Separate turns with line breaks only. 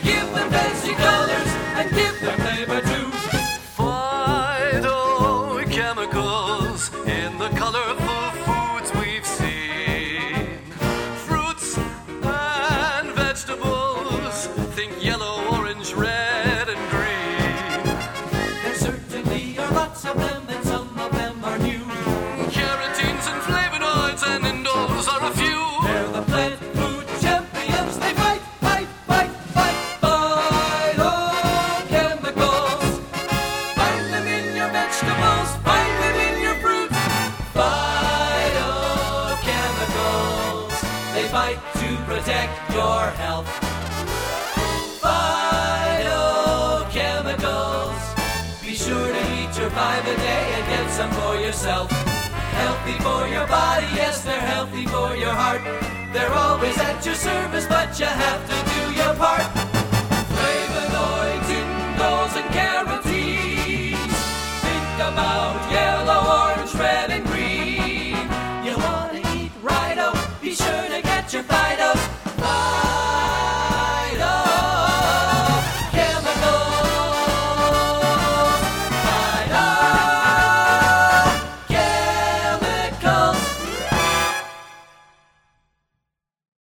Give them fancy colors and give them flavor too.
Phytochemicals in the colorful foods we've seen. Fruits and vegetables, think yellow, orange, red, and green.
There certainly are lots of them, and some of them are new.
Carotenes and flavonoids and indoles are a few.
They're the plant food champions. They fight, fight, fight, fight. Phytochemicals. Find them in your vegetables. Find them in your fruits. Phytochemicals. They fight to protect your health. Phytochemicals. Be sure to eat your 5 a day and get some for yourself. Healthy for your body, yes, they're healthy for your heart. They're always at your service, but you have to do your part.